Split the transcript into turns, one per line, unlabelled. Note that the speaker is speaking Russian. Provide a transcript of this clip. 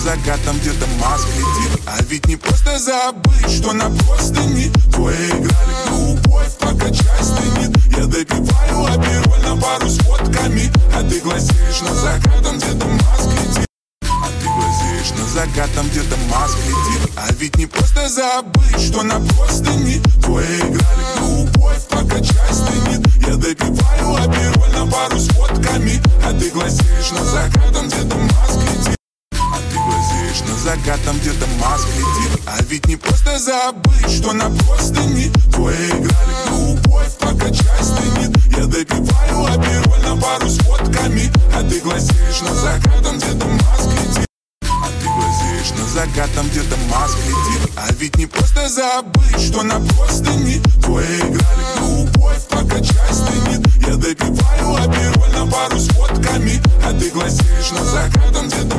закатом где-то маск летит. А ведь не просто забыть, что на простыни твои играли в любовь, пока чай стынет. Я допиваю апероль на пару с водками, а ты глазеешь на закатом где-то маск летит. А ты глазеешь на закатом где-то маск летит. А ведь не просто забыть, что на простыни твои играли в любовь, пока чай стынет. Я допиваю апероль на пару с водками, а ты глазеешь на закатом где-то маск летит. А ты глазеешь на закатом где-то маск летит. А ведь не просто забыть, что на простыни твои играли в любовь, пока чай стынет. Я допиваю апероль на пару с водками, а ты глазеешь на закатом где-то маск летит. А ты глазеешь на закатом где-то маск летит. А ведь не просто забыть, что на простыни твои играли в любовь, пока чай стынет. Я допиваю апероль на пару с водками, а ты глазеешь на закатом где-то